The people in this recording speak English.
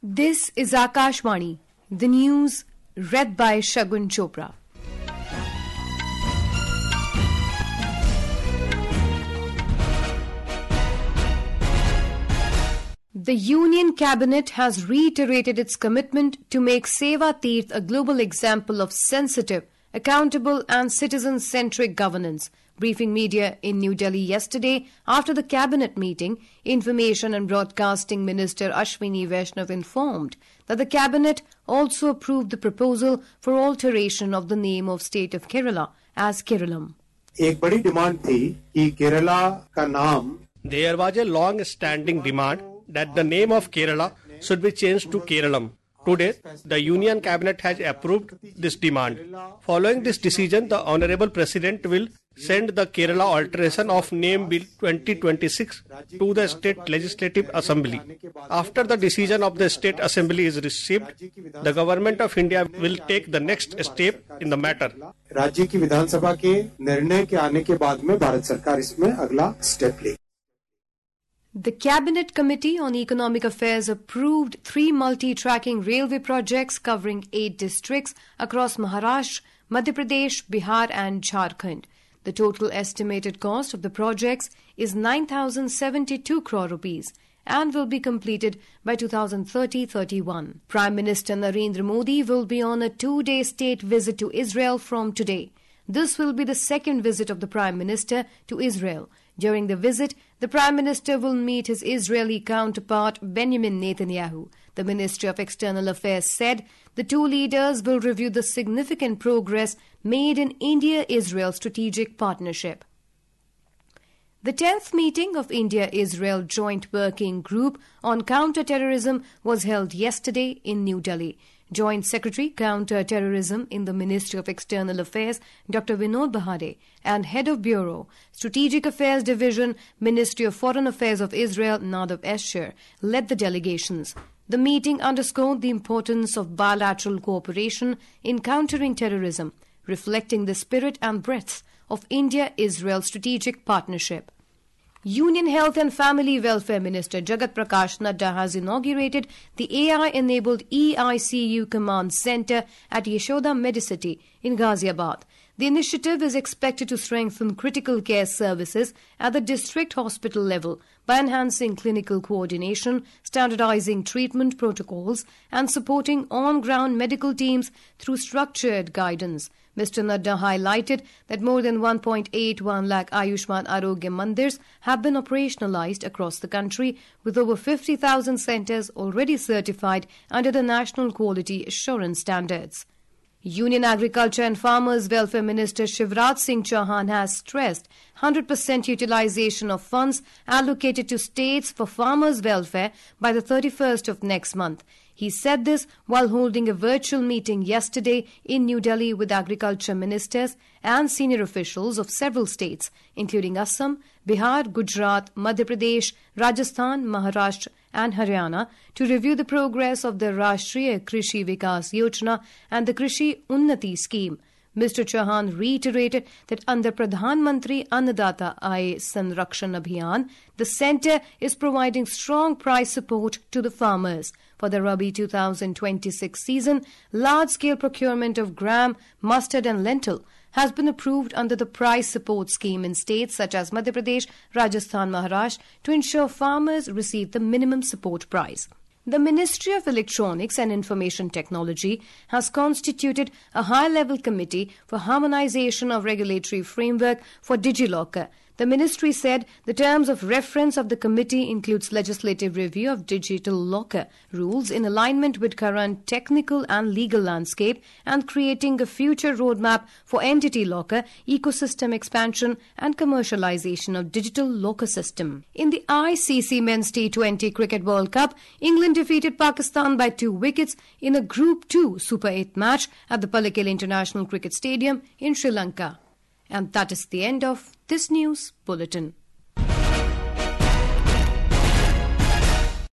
This is Akashvani, the news read by Shagun Chopra. The Union Cabinet has reiterated its commitment to make Seva Tirth a global example of sensitive, accountable and citizen-centric governance. Briefing media in New Delhi yesterday after the cabinet meeting, Information and Broadcasting Minister Ashwini Vaishnav informed that the cabinet also approved the proposal for alteration of the name of state of Kerala as Keralam. एक बड़ी demand थी कि केरला का नाम There was a long-standing demand that the name of Kerala should be changed to Keralam. Today, the Union Cabinet has approved this demand. Following this decision, the Honorable President will send the Kerala Alteration of Name Bill 2026 to the State Legislative Assembly. After the decision of the State Assembly is received, the Government of India will take the next step in the matter. राज्य की विधानसभा के निर्णय के आने के बाद में भारत सरकार इसमें अगला स्टेप लेगी. The Cabinet Committee on Economic Affairs approved 3 multi-tracking railway projects covering 8 districts across Maharashtra, Madhya Pradesh, Bihar and Jharkhand. The total estimated cost of the projects is 9,072 crore rupees and will be completed by 2030-31. Prime Minister Narendra Modi will be on a 2-day state visit to Israel from today. This will be the second visit of the Prime Minister to Israel. During the visit, the Prime Minister will meet his Israeli counterpart Benjamin Netanyahu. The Ministry of External Affairs said the two leaders will review the significant progress made in India-Israel strategic partnership. The 10th meeting of India-Israel Joint Working Group on Counter-Terrorism was held yesterday in New Delhi. Joint Secretary Counter-Terrorism in the Ministry of External Affairs, Dr. Vinod Bahade, and Head of Bureau, Strategic Affairs Division, Ministry of Foreign Affairs of Israel, Nadav Escher, led the delegations. The meeting underscored the importance of bilateral cooperation in countering terrorism, reflecting the spirit and breadth of India-Israel strategic partnership. Union Health and Family Welfare Minister Jagat Prakash Nadda has inaugurated the AI-enabled EICU Command Centre at Yashoda Medicity in Ghaziabad. The initiative is expected to strengthen critical care services at the district hospital level by enhancing clinical coordination, standardizing treatment protocols, and supporting on-ground medical teams through structured guidance. Mr. Nadda highlighted that more than 1.81 lakh Ayushman Arogya Mandirs have been operationalized across the country, with over 50,000 centers already certified under the National Quality Assurance Standards. Union Agriculture and Farmers Welfare Minister Shivraj Singh Chauhan has stressed 100% utilization of funds allocated to states for farmers' welfare by the 31st of next month. He said this while holding a virtual meeting yesterday in New Delhi with agriculture ministers and senior officials of several states, including Assam, Bihar, Gujarat, Madhya Pradesh, Rajasthan, Maharashtra and Haryana, to review the progress of the Rashtriya Krishi Vikas Yojana and the Krishi Unnati scheme. Mr. Chauhan reiterated that under Pradhan Mantri Annadata Aay Sanrakshan Abhiyan, the centre is providing strong price support to the farmers. For the Rabi 2026 season, large-scale procurement of gram, mustard and lentil has been approved under the price support scheme in states such as Madhya Pradesh, Rajasthan, Maharashtra to ensure farmers receive the minimum support price. The Ministry of Electronics and Information Technology has constituted a high-level committee for harmonization of regulatory framework for DigiLocker. The ministry said the terms of reference of the committee includes legislative review of digital locker rules in alignment with current technical and legal landscape and creating a future roadmap for entity locker, ecosystem expansion and commercialization of digital locker system. In the ICC Men's T20 Cricket World Cup, England defeated Pakistan by 2 wickets in a Group 2 Super 8 match at the Pallekele International Cricket Stadium in Sri Lanka. And that is the end of this news bulletin.